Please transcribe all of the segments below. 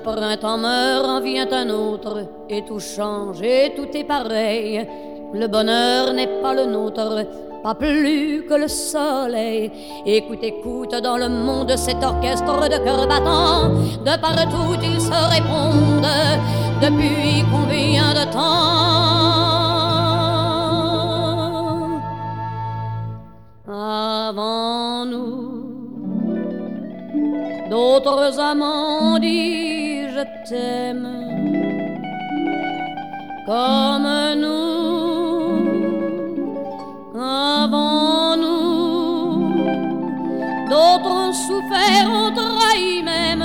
printemps meurt, en vient un autre, et tout change, et tout est pareil. Le bonheur n'est pas le nôtre, pas plus que le soleil. Écoute, écoute, dans le monde, cet orchestre de cœurs battants, de partout ils se répondent, depuis combien de temps? Avant nous, d'autres amants disent je t'aime, comme nous, avant nous, d'autres ont souffert, ont trahi même,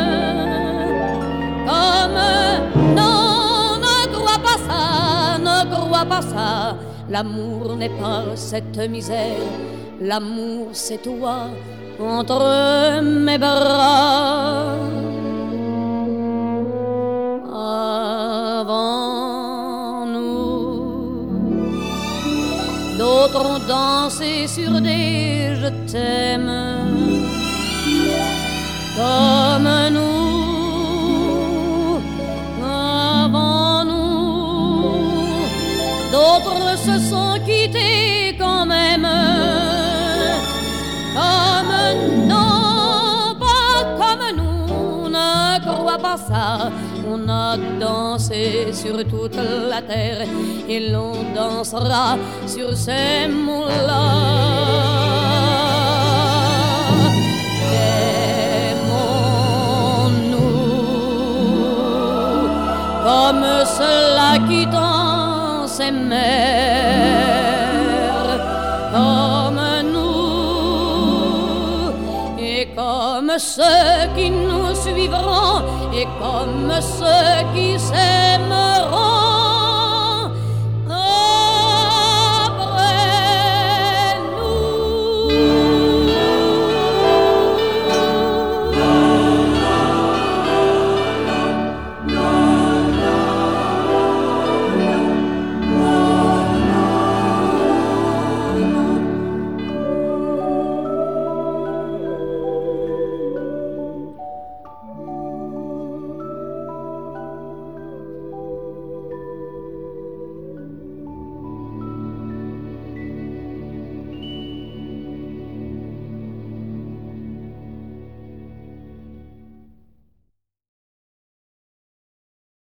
comme non, ne crois pas ça, ne crois pas ça. L'amour n'est pas cette misère, l'amour c'est toi entre mes bras. Avant nous, d'autres ont dansé sur des je t'aime, comme nous. Avant nous, d'autres se sont quittés quand même, comme non, pas comme nous, ne crois pas ça. On a dansé sur toute la terre et l'on dansera sur ces mots-là. Aimons-nous comme ceux-là qui dansent aimèrent, comme nous, et comme ceux qui nous suivront, et comme ceux qui s'aiment.